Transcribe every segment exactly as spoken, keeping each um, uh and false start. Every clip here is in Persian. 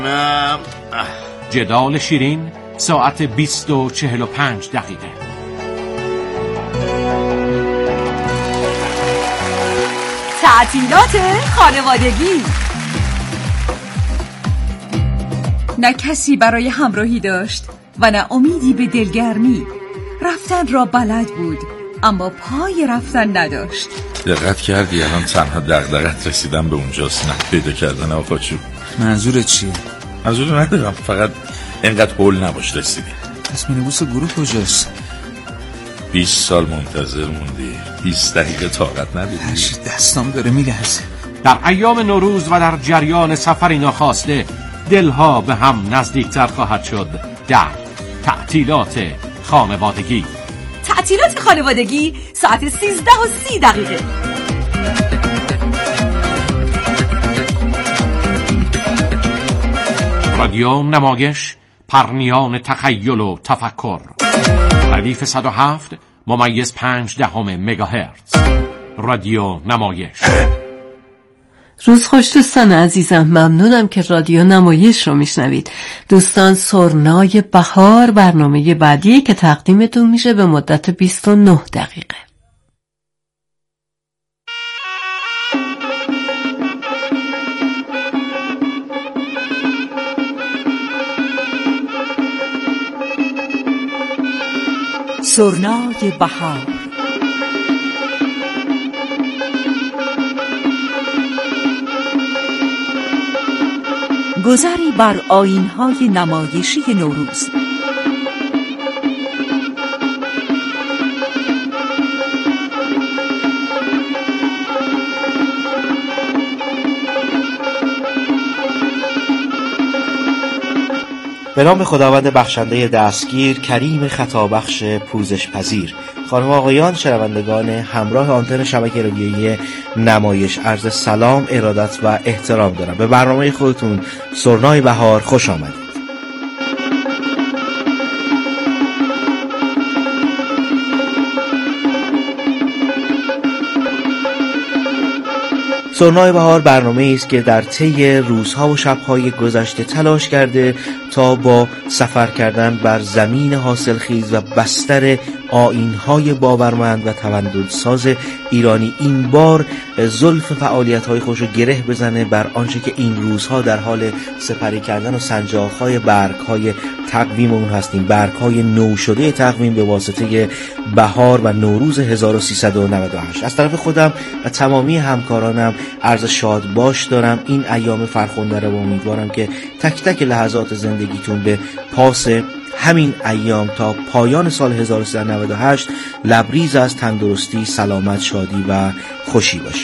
جدال شیرین ساعت بیست و چهل و پنج دقیقه. تعطیلات خانوادگی. نه کسی برای همراهی داشت و نه امیدی به دلگرمی. رفتن را بلد بود اما پای رفتن نداشت. دقت کردی الان تنها دغدغت رسیدن به اونجاست، نه پیدا کردن آقاچو. منظورت چیه؟ منظور ندارم، فقط اینقدر هول نباش رسیدی. اسم نویس گروه کجاست؟ بیست سال منتظر موندی، بیست دقیقه طاقت ندیدی. هرچی دستام داره میلرزه. در ایام نوروز و در جریان سفری ناخواسته دلها به هم نزدیکتر خواهد شد در تعطیلات خانوادگی. تعطیلات خانوادگی ساعت سیزده و سی دقیقه. رادیو نمایش، پرنیان تخیل و تفکر. ردیف صد و هفت ممیز پنج دهم مگاهرتز. رادیو نمایش. روز خوش دوستان عزیزم، ممنونم که رادیو نمایش رو میشنوید. دوستان، سرنای بهار برنامه بعدی که تقدیمتون میشه به مدت بیست و نه دقیقه. سرنای بهار. گذری بر آیین‌های نمایشی نوروز. به نام خداوند بخشنده دستگیر، کریم خطابخش پوزش پذیر. خانم و آقایان شنوندگان همراه آنتن شبکه رادیویی نمایش، عرض سلام، ارادت و احترام دارم. به برنامه خودتون سرنای بهار خوش آمدید. سرنای بهار برنامه‌ای است که در طی روزها و شب‌های گذشته تلاش کرده تا با سفر کردن بر زمین حاصلخیز و بستر آیین‌های باورمند و تمدن‌ساز ایرانی این بار زلف فعالیت‌های خودش رو گره بزنه بر آنچه که این روزها در حال سپری کردن و سنجاق‌های برگ‌های تقویم اون هستیم، برگ‌های نو شده تقویم به واسطه بهار و نوروز هزار و سیصد و نود و هشت. از طرف خودم و تمامی همکارانم عرض شاد باش دارم. این ایام فرخنده رو امیدوارم که تک تک لحظات زندگیتون به پاس همین ایام تا پایان سال هزار و سیصد و نود و هشت لبریز از تندرستی، سلامت، شادی و خوشی باشه.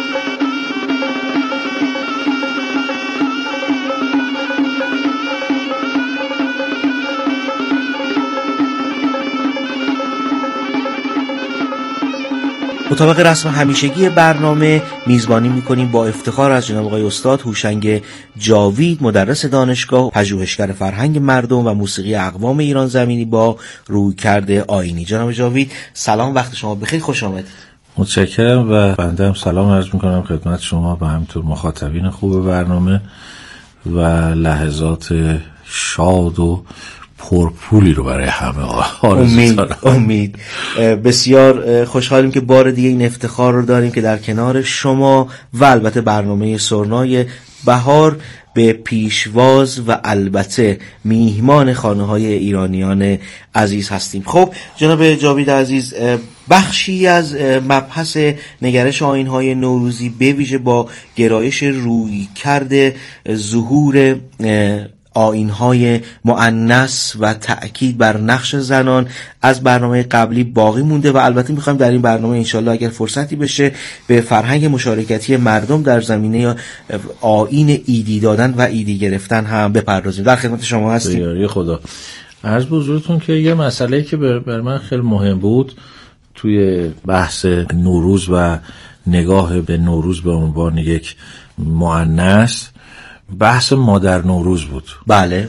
مطابق رسم همیشگی برنامه میزبانی میکنیم با افتخار از جناب آقای استاد هوشنگ جاوید، مدرس دانشگاه، پژوهشگر فرهنگ مردم و موسیقی اقوام ایران زمینی با رویکرد آیینی. جناب جاوید سلام، وقت شما بخیر، خوش آمدید. متشکرم و بنده هم سلام عرض میکنم خدمت شما و همینطور مخاطبین خوب برنامه و لحظات شاد و پرپولی رو برای همه امید امید بسیار خوشحالیم که بار دیگه این افتخار رو داریم که در کنار شما و البته برنامه سرنای بهار به پیشواز و البته میهمان خانه‌های ایرانیان عزیز هستیم. خب جناب جاوید عزیز، بخشی از مبحث نگرش آیین‌های نوروزی به ویژه با گرایش روی کرده ظهور آیین‌های مؤنث و تأکید بر نقش زنان از برنامه قبلی باقی مونده و البته می‌خوایم در این برنامه انشالله اگر فرصتی بشه به فرهنگ مشارکتی مردم در زمینه آیین ایدی دادن و ایدی گرفتن هم بپردازیم. در خدمت شما هستیم. به یاری خدا. عرض به حضورتون که یه مسئله‌ای که بر من خیلی مهم بود توی بحث نوروز و نگاه به نوروز به عنوان یک مؤنث، بحث مادر نوروز بود. بله،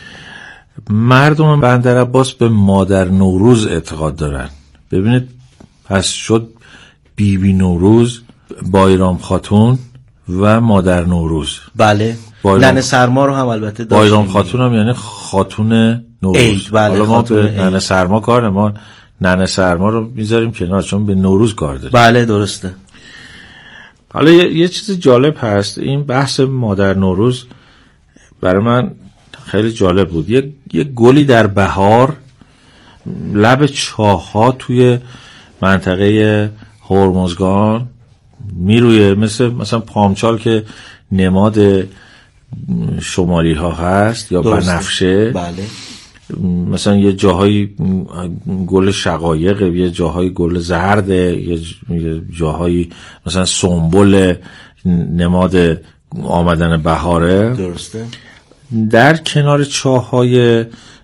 مردم بندرعباس به مادر نوروز اعتقاد دارن. ببینید پس شد بیبی نوروز، بایرام خاتون و مادر نوروز. بله، ننه سرما رو هم البته داشتیم. بایرام خاتون هم یعنی خاتون نوروز. عید. بله، حالا ما به عید. ننه سرما کار ما ننه سرما رو میذاریم کنار چون به نوروز کار داره. بله درسته. حالا یه, یه چیز جالب هست، این بحث مادر نوروز برای من خیلی جالب بود. یه, یه گلی در بهار لب چاه‌ها توی منطقه هرمزگان میرویه، مثل مثلا پامچال که نماد شمالی ها هست یا درسته. بنفشه. بله. مثلا یه جاهای گل شقایق، یه جاهای گل زرده، یه جاهای مثلا سنبل نماد آمدن بهاره. درسته. در کنار چاهای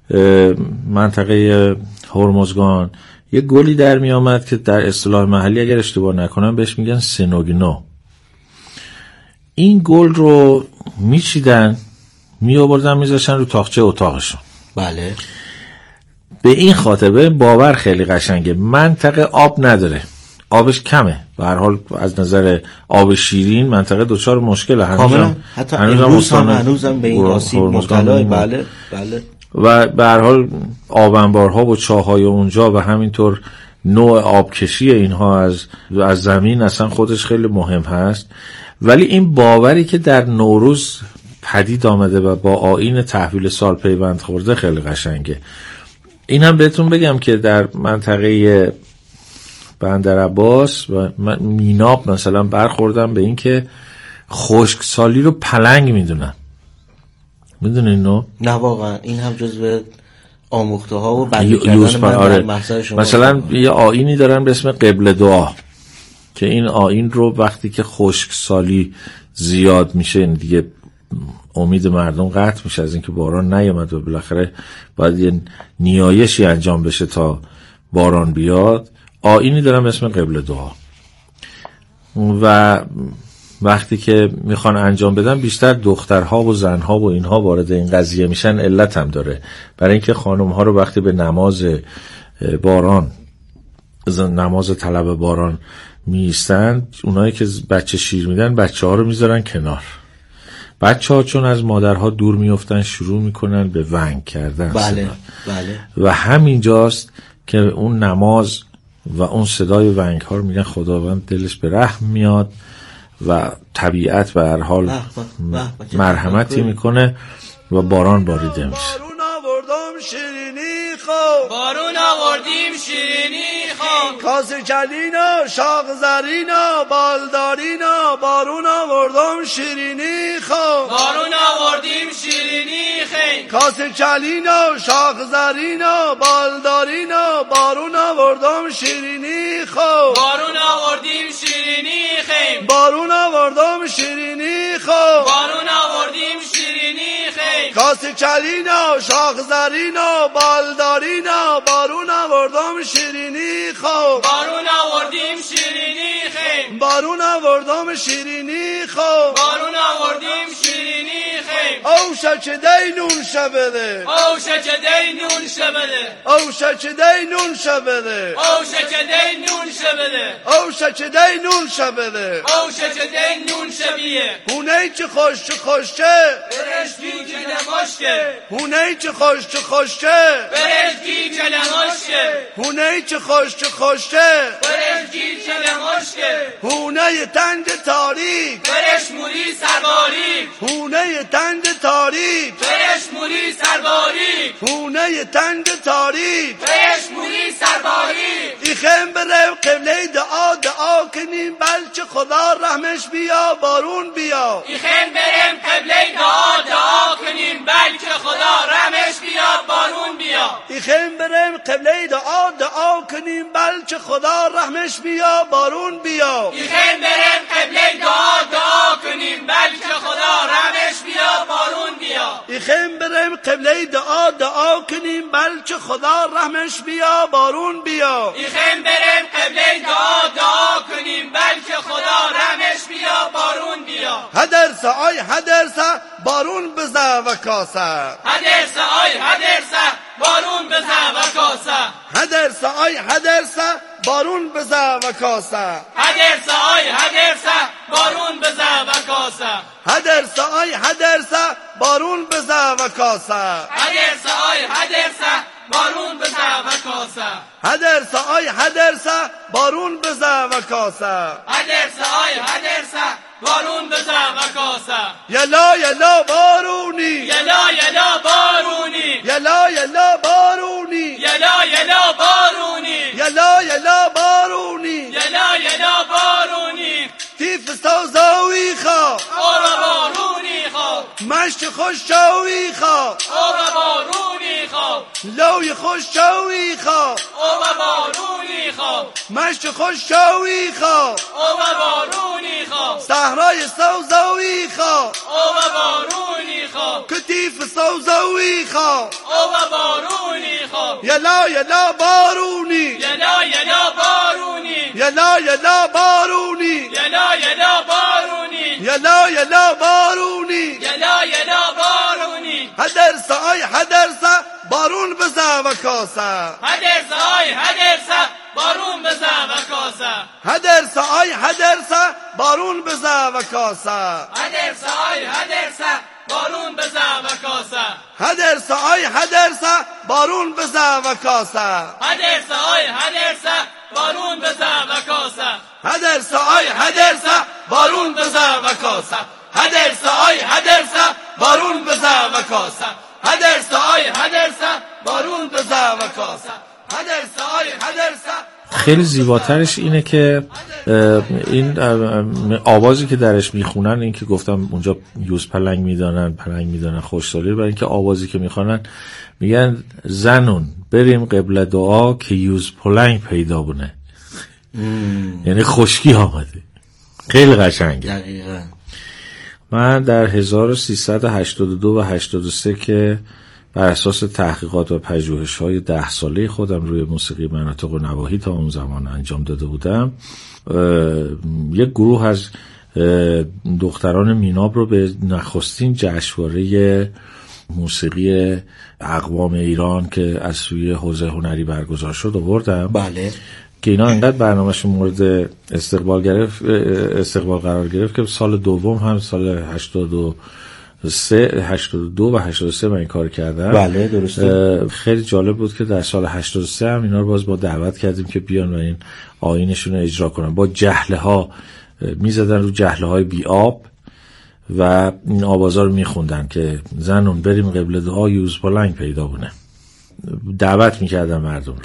منطقه هرمزگان یه گلی در می آمد که در اصطلاح محلی اگر اشتباه نکنم بهش میگن سنوگنو. این گل رو میچیدن می آوردن میذاشتن رو تاقچه اتاقشون. بله. به این خاطر به باور خیلی قشنگه، منطقه آب نداره، آبش کمه، به هر حال از نظر آب شیرین منطقه دچار مشکله. کاملا حتی امروز هم هنوزم به این آسیب مبتلا. بله بله. و به هر حال آب انبارها و چاهای اونجا و همینطور نوع آبکشی اینها از از زمین اصلا خودش خیلی مهم هست. ولی این باوری که در نوروز پدید آمده و با آیین تحویل سال پیوند خورده خیلی قشنگه. این هم بهتون بگم که در منطقه بندرعباس و میناب مثلا برخوردم به این که خشکسالی رو پلنگ میدونن. میدونین نو؟ نه واقعا این هم جزو آموخته ها و بندی کردن من آره. در محضر شما. مثلا یه آیینی دارن به اسم قبل دعا که این آیین رو وقتی که خشکسالی زیاد میشه دیگه امید مردم قطع میشه از اینکه باران نیامد و بالاخره باید یه نیایشی انجام بشه تا باران بیاد. آیینی دارن به اسم قبل دعا و وقتی که میخوان انجام بدن بیشتر دخترها و زنها و اینها وارد این قضیه میشن. علت هم داره، برای اینکه خانمها رو وقتی به نماز باران نماز طلب باران میستن، اونایی که بچه شیر میدن بچه ها رو میذارن کنار. بچه ها چون از مادرها دور میفتن شروع میکنن به ونگ کردن. بله بله. و همینجاست که اون نماز و اون صدای ونگ ها رو میگن خداوند دلش به رحم میاد و طبیعت به هر حال مرحمتی میکنه و باران باریده میشه. بارون آوردم شیرینی خو، بارون آوردیم شیرینی خو، کاسه کلینا شاق زرینا بالدارینا، بارون آوردم شیرینی خو، بارون آوردیم شیرینی خو، کاسه کلینا شاق زرینا بالدارینا، بارون آوردم شیرینی خو، بارون آوردیم شیرینی خو، بارون آوردم شیرینی خو، بارون آوردیم شیرینی خو، کاسه کلینا شاخ زرینا بالدارینا، بارون آوردم شیرینی خو، بارون آوردیم شیرینی خو، بارون آوردم شیرینی خو، بارون آوردیم شیرینی خو، او شکدی نون شبده، او شکدی نون شبده، او شکدی نون شبده، او شکدی نون شبده، او شکدی نون شبده، او شکدی نون شبیه، هونه چه خوش چه خوشه برش بی کلماشکه، هونه چه خوش چه خوشه برش بی کلماشکه، هونه چه خوش چه خوشه برش بی کلماشکه، هونه تند تاریک برش موری سرباریک، هونه تند تاریک برش موری سرباریک، هونه تند تاریک برش موری سرباریک، ایخم برم قبله دعا دعا کنیم بلچه خدا رحمش بیا بارون بیا، ایخم برم قبله دعا دعا کنیم بلکه خدا رحمش بیا بارون بیا، ایخم برم قبله دعا دعا کنیم بلکه خدا رحمش بیا بارون بیا، ایخم برم قبله دعا دعا کنیم بلکه خدا رحمش بیا بارون بیا، ایخم برم قبله دعا دعا کنیم بلکه خدا رحمش بیا بارون بیا، ایخم برم قبله دعا دعا کنیم بلکه خدا رحمش بیا بارون بیا، هدرسه آی هدرسه بارون بزه و کاسه، هدرسه آی هدرسه بارون بزه و کاسه، هدرسه آی هدرسه بارون بزه و کاسه، هدرسه آی هدرسه بارون بزن و کاسه هدرسه آی هدرسه بارون بزن و کاسه هدرسه آی هدرسه بارون بزن و کاسه هدرسه آی هدرسه بارون بزن و کاسه هدرسه آی هدرسه بارون بزن و کاسه یلا یلا بارونی یلا یلا بارونی یلا یلا بارونی یلا یلا بارونی یلا یلا بارونی یلا یلا بارونی تیف سوزاوی خوا اور بارونی خوا مشت خوش شوی خوا اور بارونی خوا لوی خوش شوی خوا اور بارونی خوا مشت خوش شوی خوا اور بارونی خوا صحرای سوزاوی خوا اور بارونی خوا کتیف سوزاوی خوا اور بارونی خوا یلا یلا بارونی یلا یلا بارونی یلا یلا بارونی یلا یلا بارونی یلا یلا بارونی یلا یلا بارونی هدرسه آی هدرسه بارون بزن و کاسه هدرسه آی هدرسه بارون بزن و کاسه هدرسه آی هدرسه بارون بزن و کاسه هدرسه آی هدرسه بارون بزن و کاسه هدرسه آی هدرسه بارون بزن و کاسه هدرسه آی هدرسه بارون بزن و کاسه هدرسه آی هدرسه بارون بزن و کاسه هدرسه آی هدرسه بارون بزن و کاسه هدرسه آی هدرسه بارون بزن و کاسه هدرسه آی هدرسه. خیلی زیباترش اینه که این آوازی که درش میخونن، این که گفتم اونجا یوز پلنگ میدانن پلنگ میدانن خوشسالی، برای اینکه آوازی که میخونن میگن زنون بریم قبل دعا که یوز پلنگ پیدا بونه. یعنی خشکی آمده. خیلی قشنگه. دقیقاً. من در هزار و سیصد و هشتاد و دو و هشتاد و سه که بر اساس تحقیقات و پژوهش‌های ده ساله خودم روی موسیقی مناطق و نواحی تا اون زمان انجام داده بودم، یک گروه از دختران میناب رو به نخستین جشنواره موسیقی اقوام ایران که از سوی حوزه هنری برگزار شد آوردم. بله. که اینا انقدر برنامه‌شون مورد استقبال گرفت استقبال قرار گرفت که سال دوم هم سال هشتاد و سه هشتاد و دو و هشتاد و سه من این کار کردم. بله درسته. خیلی جالب بود که در سال هشتاد و سه هم اینا رو باز با دعوت کردیم که بیان و این آیینشون رو اجرا کنن. با جهله ها میزدن رو جهله های بی آب و این آوازا رو میخوندن که زنون بریم قبل دعا یوز پلنگ پیدا بونه. دعوت میکردن مردم رو.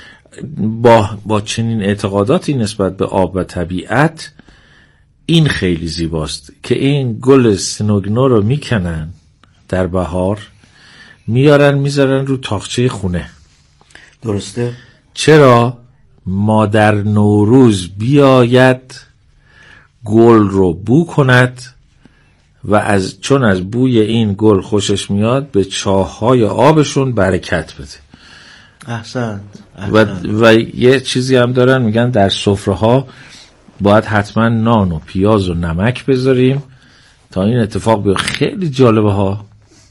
با با چنین اعتقاداتی نسبت به آب و طبیعت، این خیلی زیباست که این گل سنوگنو رو میکنن در بهار، میارن میذارن رو تاقچه خونه. درسته. چرا؟ مادر نوروز بیاید گل رو بو کند و از چون از بوی این گل خوشش میاد به چاه‌های آبشون برکت بده. احسنت. و, و یه چیزی هم دارن میگن در سفره‌ها باید حتما نان و پیاز و نمک بذاریم تا این اتفاق بیفته. خیلی جالبه ها.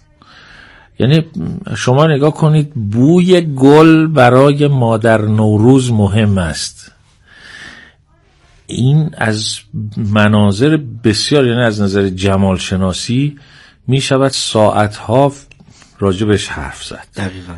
یعنی شما نگاه کنید، بوی گل برای مادر نوروز مهم است. این از مناظر بسیار، یعنی از نظر جمال شناسی می شود ساعتها راجبش حرف زد. دقیقاً.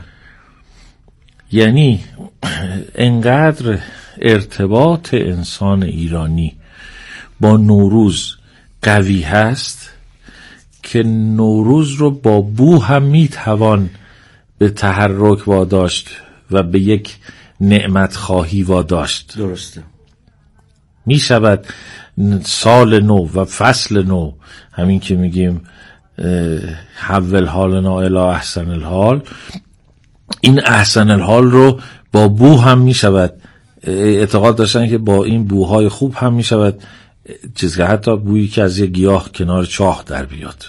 یعنی انقدر ارتباط انسان ایرانی با نوروز قوی هست که نوروز رو با بو هم میتوان به تحرک واداشت و به یک نعمت خواهی واداشت. درسته. می شود سال نو و فصل نو، همین که میگیم حول حالنا الی احسن الحال، این احسن الحال رو با بو هم می شود، اعتقاد داشتن که با این بوهای خوب هم می شود چیز که حتی بویی که از یه گیاه کنار چاه در بیاد.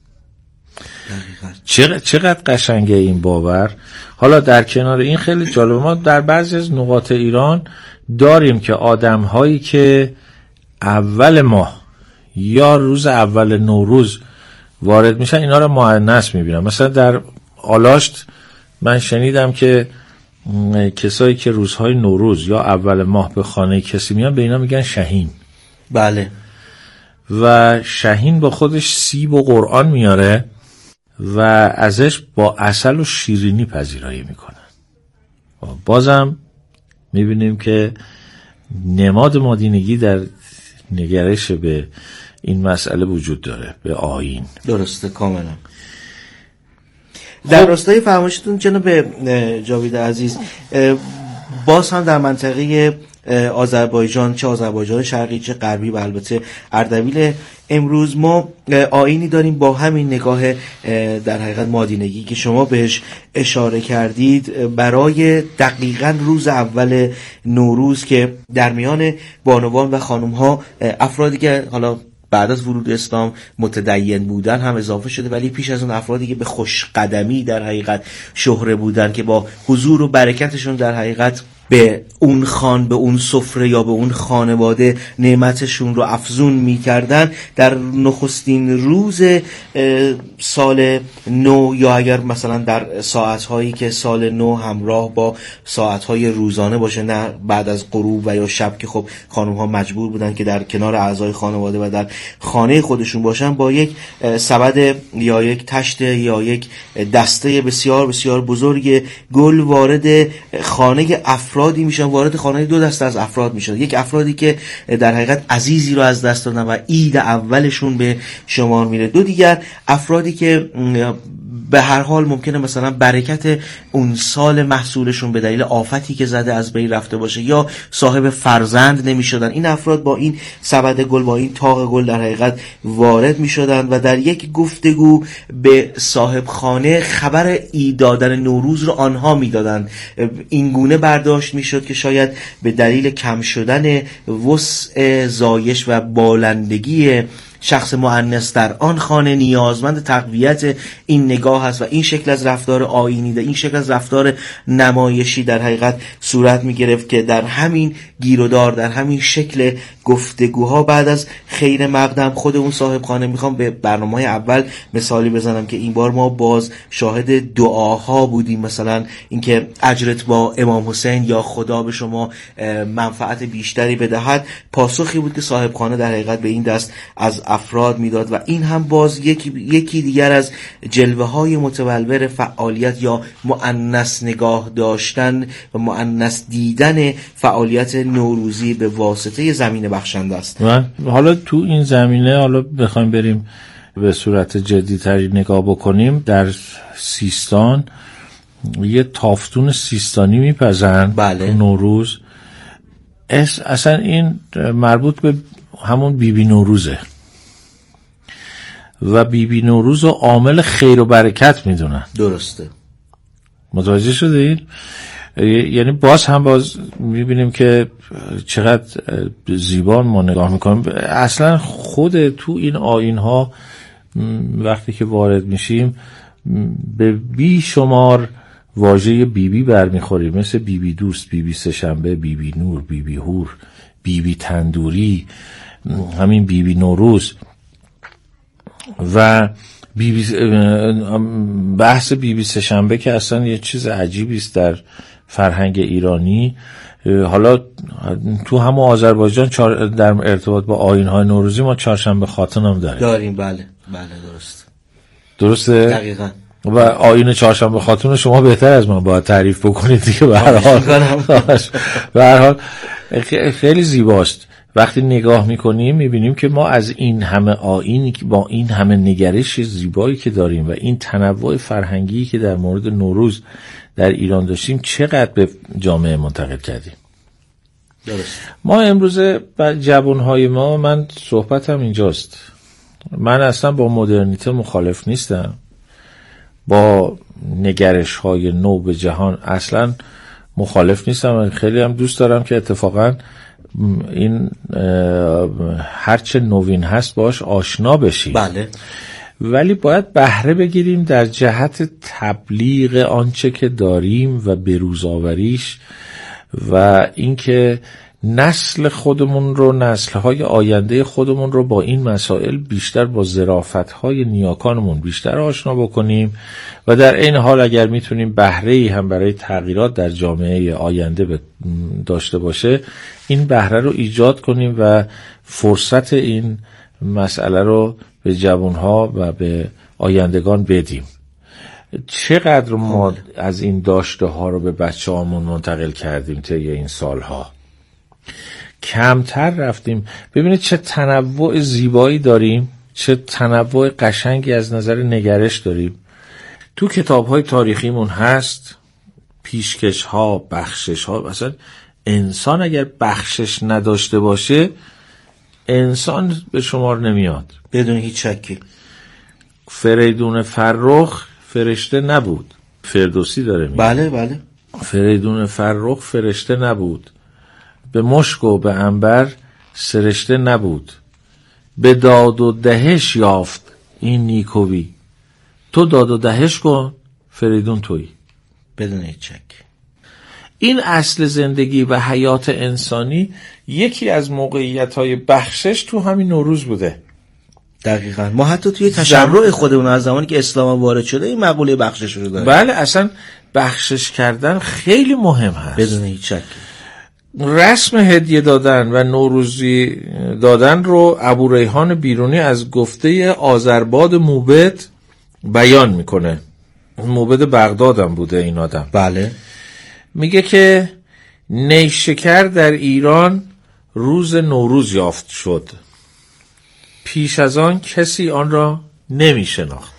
چقدر, چقدر قشنگه این باور. حالا در کنار این خیلی جالب، ما در بعضی از نقاط ایران داریم که آدم هایی که اول ماه یا روز اول نوروز وارد میشن اینا رو مؤنث میبینن. مثلا در آلاشت من شنیدم که کسایی که روزهای نوروز یا اول ماه به خانه کسی میان به اینا میگن شهین. بله. و شهین با خودش سیب و قرآن میاره و ازش با عسل و شیرینی پذیرایی میکنن. بازم میبینیم که نماد مادینگی در نگرش به این مسئله وجود داره، به آیین. درسته، کاملا. در راستای فرمایشتون جناب جاوید عزیز، باز هم در منطقه آذربایجان، چه آذربایجان شرقی چه غربی و البته اردبیل امروز، ما آیینی داریم با همین نگاه در حقیقت مادینگی که شما بهش اشاره کردید، برای دقیقاً روز اول نوروز که در میان بانوان و خانم‌ها افرادی که حالا بعد از ورود اسلام متدین بودن هم اضافه شده، ولی پیش از اون افرادی که به خوشقدمی در حقیقت شهره بودن که با حضور و برکتشون در حقیقت به اون خان، به اون سفره یا به اون خانواده نعمتشون رو افزون می‌کردن، در نخستین روز سال نو یا اگر مثلا در ساعت‌هایی که سال نو همراه با ساعت‌های روزانه باشه، نه بعد از غروب و یا شب که خب خانم‌ها مجبور بودن که در کنار اعضای خانواده و در خانه خودشون باشن، با یک سبد یا یک تشت یا یک دسته بسیار بسیار بزرگ گل وارد خانه افرادی میشن، وارد خانه دو دسته از افراد میشن. یک افرادی که در حقیقت عزیزی رو از دست دادن و عید اولشون به شمار میره، دو دیگر افرادی که به هر حال ممکنه مثلا برکت اون سال محصولشون به دلیل آفتی که زده از بین رفته باشه یا صاحب فرزند نمیشدن. این افراد با این سبد گل، با این تاق گل در حقیقت وارد میشدن و در یک گفتگو به صاحب خانه خبر عید دادن نوروز رو آنها میدادن. این گونه برداشت میشد که شاید به دلیل کم شدن وسع زایش و بالندگی شخص مؤنث در آن خانه نیازمند تقویت این نگاه است و این شکل از رفتار آیینی، این شکل از رفتار نمایشی در حقیقت صورت می گرفت که در همین گیرودار، در همین شکل گفتگوها بعد از خیر مقدم خود اون صاحب خانه، میخوام به برنامه اول مثالی بزنم که این بار ما باز شاهد دعاها بودیم، مثلا اینکه اجرت با امام حسین یا خدا به شما منفعت بیشتری بدهد، پاسخی بود که صاحب خانه در حقیقت به این دست از افراد میداد و این هم باز یکی, یکی دیگر از جلوه های متبلور فعالیت یا مؤنث نگاه داشتن و مؤنث دیدن فعالیت نوروزی به واسطه زمین بخشنده است. و حالا تو این زمینه حالا بخوایم بریم به صورت جدی‌تری نگاه بکنیم، در سیستان یه تافتون سیستانی میپزن. بله. نوروز اصلا این مربوط به همون بیبی نوروزه و بیبی نوروز رو عامل خیر و برکت میدونن. درسته. متوجه شدید؟ یعنی باز هم باز میبینیم که چقدر زیبا ما نگاه میکنیم. اصلا خود تو این آیین ها وقتی که وارد میشیم به بی شمار واژه بیبی برمیخوریم، مثل بیبی دوست، بیبی سه‌شنبه، بیبی نور، بیبی هور، بیبی تندوری، همین بیبی نوروز و بیبی بحث بیبی سه‌شنبه که اصلا یه چیز عجیبی است در فرهنگ ایرانی. حالا تو همون آذربایجان در ارتباط با آیین‌های نوروزی ما چهارشنبه خاتون هم داریم. داریم بله بله درست. درسته؟ دقیقاً. و آیین چهارشنبه خاتون شما بهتر از من باید تعریف بکنید دیگه. به هر حال به هر حال خیلی زیباست. وقتی نگاه میکنیم میبینیم که ما از این همه آیینی که با این همه نگرش زیبایی که داریم و این تنوع فرهنگی که در مورد نوروز در ایران داشتیم چقدر به جامعه منتقل کردیم. درست. ما امروزه جوانهای ما، من صحبتم اینجاست، من اصلا با مدرنیته مخالف نیستم، با نگرش های نو به جهان اصلا مخالف نیستم، خیلی هم دوست دارم که اتفاقا این هرچه نوین هست باش آشنا بشیم. بله. ولی باید بهره بگیریم در جهت تبلیغ آنچه که داریم و بروزآوریش و اینکه نسل خودمون رو، نسل‌های آینده خودمون رو با این مسائل بیشتر، با ظرافت‌های نیاکانمون بیشتر آشنا بکنیم و در این حال اگر میتونیم بهره‌ای هم برای تغییرات در جامعه آینده داشته باشه این بهره رو ایجاد کنیم و فرصت این مسئله رو به جوانها و به آیندگان بدیم. چقدر ما از این داشته ها رو به بچه هامون منتقل کردیم طی این سالها، کمتر رفتیم. ببینید چه تنوع زیبایی داریم، چه تنوع قشنگی از نظر نگرش داریم. تو کتاب های تاریخیمون هست پیشکش ها، بخشش ها. مثلا انسان اگر بخشش نداشته باشه انسان به شمار نمیاد بدون هیچ شکی. فریدون فرخ فرشته نبود، فردوسی داره میگه. بله بله. فریدون فرخ فرشته نبود، به مشک و به عنبر سرشته نبود، به داد و دهش یافت این نیکویی. تو داد و دهش کن، فریدون تویی بدون هیچ شک. این اصل زندگی و حیات انسانی یکی از موقعیت‌های بخشش تو همین نوروز بوده. دقیقاً. ما حتی توی تشرع خودمون از زمانی که اسلام وارد شده این مقوله بخشش رو داریم. بله، اصلا بخشش کردن خیلی مهم هست بدون هیچ شک. رسم هدیه دادن و نوروزی دادن رو ابوریحان بیرونی از گفته آذرباد موبد بیان میکنه. موبد بغداد هم بوده این آدم. بله. میگه که نیشکر در ایران روز نوروز یافت شد، پیش از آن کسی آن را نمی شناخت.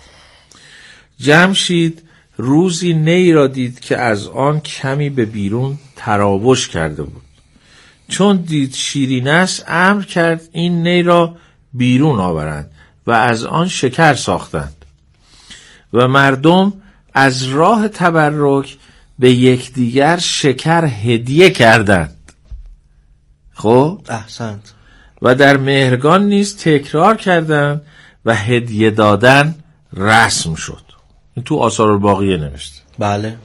جمشید روزی نی را دید که از آن کمی به بیرون تراوش کرده بود. چون دید شیرین است امر کرد این نی را بیرون آورند و از آن شکر ساختند و مردم از راه تبرک به یکدیگر شکر هدیه کردند. خب احسنت. و در مهرگان نیز تکرار کردند و هدیه دادن رسم شد. این تو آثار الباقیه نوشته. بله.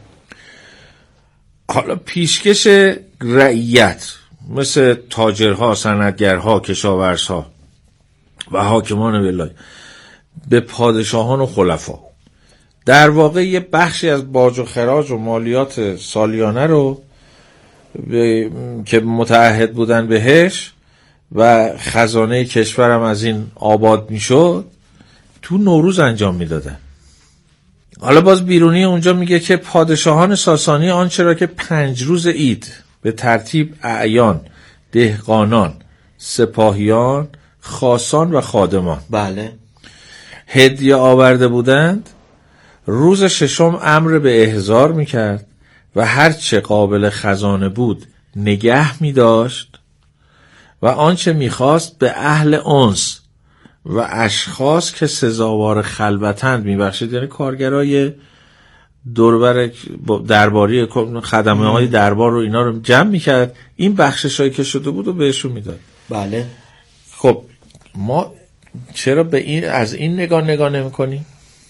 حالا پیشکش رعیت مثل تاجرها، صنعتگرها، کشاورزها و حاکمان ولایت به پادشاهان و خلفا در واقع یه بخشی از باج و خراج و مالیات سالیانه رو به... که متعهد بودن بهش و خزانه کشورم از این آباد میشد تو نوروز انجام میدادن. حالا باز بیرونی اونجا میگه که پادشاهان ساسانی آنچه را که پنج روز عید به ترتیب اعیان، دهقانان، سپاهیان، خاصان و خادمان بله هدیه آورده بودند، روز ششم امر به احضار میکرد و هر چه قابل خزانه بود نگه میداشت و آنچه میخواست به اهل انس و اشخاص که سزاوار خلوتند میبخشید، یعنی کارگرای دوربر درباری خدمه های دربار رو اینا رو جمع میکرد، این بخشش هایی که شده بود و بهشون میداد. بله. خب ما چرا به این از این نگاه نگاه نمی کنیم؟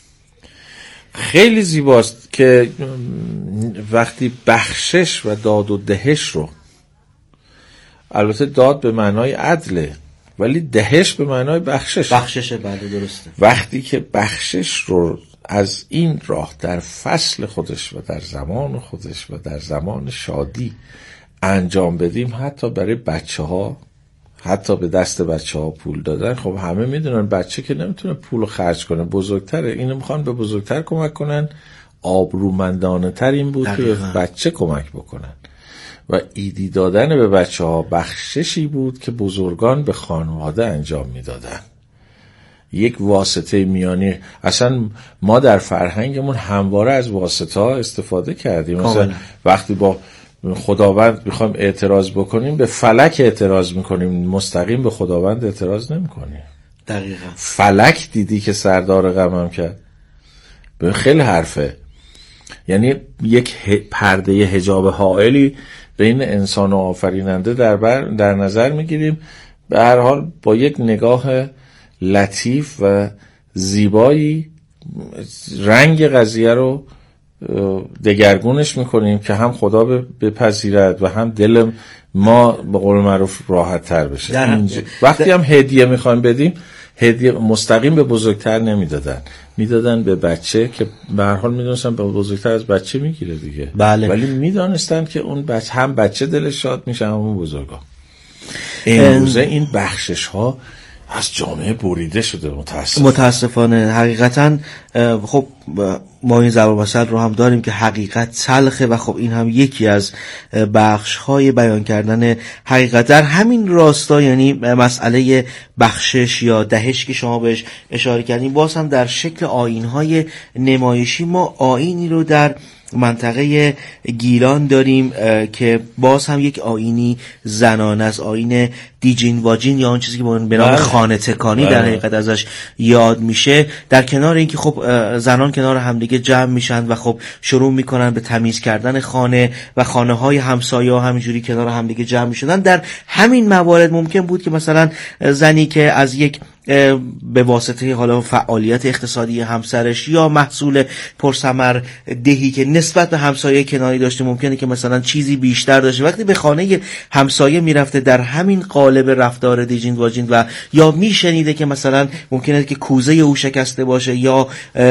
خیلی زیباست که وقتی بخشش و داد و دهش رو، البته داد به معنای عدله ولی دهش به معنای بخشش بخششه. بله درسته. وقتی که بخشش رو از این راه در فصل خودش و در زمان خودش و در زمان شادی انجام بدیم، حتی برای بچه ها، حتی به دست بچه ها پول دادن. خب همه میدونن بچه که نمیتونه پول خرج کنه، بزرگتره، اینو میخوان به بزرگتر کمک کنن. آبرومندانه تر این بود که به بچه کمک بکنن و ایدی دادن به بچه ها بخششی بود که بزرگان به خانواده انجام میدادن. یک واسطه میانی. اصلا ما در فرهنگمون همواره از واسطه ها استفاده کردیم. مثلا وقتی با خداوند میخوایم اعتراض بکنیم به فلک اعتراض میکنیم، مستقیم به خداوند اعتراض نمیکنیم. دقیقاً. فلک دیدی که سردار غمم کرد، به خیلی حرفه. یعنی یک پرده حجاب حائلی بین انسان و آفریننده در, بر در نظر میگیریم. به هر حال با یک نگاه لطیف و زیبایی رنگ قضیه رو دگرگونش میکنیم که هم خدا بپذیرد و هم دل ما به قول معروف راحت تر بشه. وقتی هم هدیه میخوایم بدیم، هدیه مستقیم به بزرگتر نمیدادن، میدادن به بچه که به هر حال میدونستن به بزرگتر از بچه میگیره دیگه. بله. ولی میدونستن که اون بچه هم بچه دلش شاد میشه هم اون بزرگا. امروزه این بخشش ها از جامعه بریده شده متاسفانه. متاسفانه حقیقتا خب ما این ضرب المثل رو هم داریم که حقیقت تلخه و خب این هم یکی از بخش های بیان کردن حقیقت در همین راستا، یعنی مسئله بخشش یا دهش که شما بهش اشاره کردیم. باز هم در شکل آیین های نمایشی ما آیینی رو در منطقه گیلان داریم که باز هم یک آیینی زنانه است، آیین دیجین واجین یا اون چیزی که به نام خانه تکانی در حقیقت ازش یاد میشه. در کنار اینکه خب زنان کنار همدیگه جمع میشن و خب شروع میکنن به تمیز کردن خانه و خانه های همسایه ها همینجوری کنار همدیگه جمع میشدن، در همین موارد ممکن بود که مثلا زنی که از یک به واسطه حالا فعالیت اقتصادی همسرش یا محصول پرثمر دهی که نسبت به همسایه کناری داشته ممکنه که مثلا چیزی بیشتر داشته، وقتی به خانه همسایه میرفته در همین قالب رفتار دیجین واجین و یا میشنیده که مثلا ممکنه که کوزه او شکسته باشه یا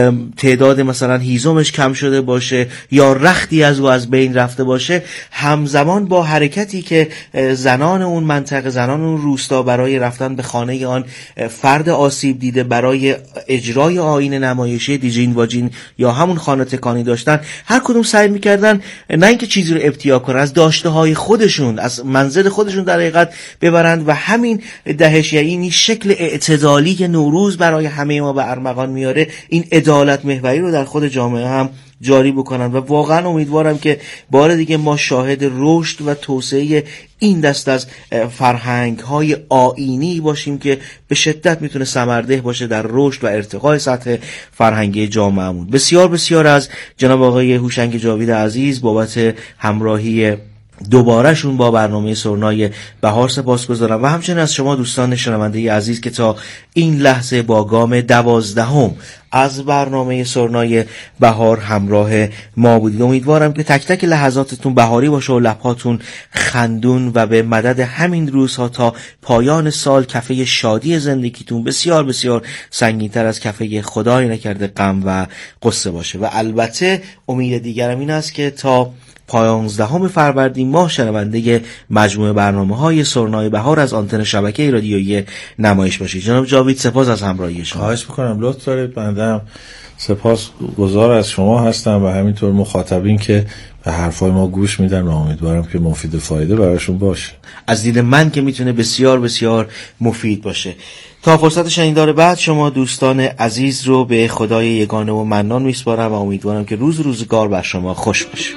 تعداد مثلا هیزمش کم شده باشه یا رختی از او از بین رفته باشه، همزمان با حرکتی که زنان اون منطقه، زنان اون روستا برای رفتن به خانه آن فرد آسیب دیده برای اجرای آیین نمایشی دیجین واجین یا همون خانه تکانی داشتن، هر کدوم سعی میکردن نه اینکه چیزی رو ابتیا کنن، از داشته های خودشون، از منزل خودشون در حقیقت ببرند و همین دهش، یعنی این شکل اعتدالی که نوروز برای همه ما به ارمغان میاره، این عدالت محوری رو در خود جامعه هم جاری بکنن. و واقعا امیدوارم که بار دیگه ما شاهد رشد و توسعه این دست از فرهنگ های آیینی باشیم که به شدت میتونه ثمرده باشه در رشد و ارتقای سطح فرهنگی جامعهمون. بسیار بسیار از جناب آقای هوشنگ جاوید عزیز بابت همراهی دوباره شون با برنامه سرنای بهار سپاسگزارم و همچنین از شما دوستان شنونده عزیز که تا این لحظه با گام دوازدهم از برنامه سرنای بهار همراه ما بودید. امیدوارم که تک تک لحظاتتون بهاری باشه و لبهاتون خندون و به مدد همین روزها تا پایان سال کفه شادی زندگیتون بسیار بسیار سنگین‌تر از کفه خدای نکرده غم و قصه باشه. و البته امید دیگرم این است که تا پانزدهم فروردین ماه شنونده مجموعه برنامه‌های سرنای بهار از آنتن شبکه رادیویی نمایش باشید. جناب جاوید سپاس از همراهی شما. خواهش می‌کنم، لطف دارید. بنده سپاس گزار از شما هستم و همینطور مخاطبین که به حرفای ما گوش میدن و امیدوارم که مفید و فایده براشون باشه. از دید من که میتونه بسیار بسیار مفید باشه. تا فرصت شنیدار بعد شما دوستان عزیز رو به خدای یگانه و منان میسپارم و امیدوارم که روز روزگار بر شما خوش باشه.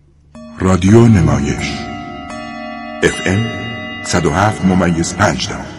رادیو نمایش اف ام صد و هفت ممیز پنج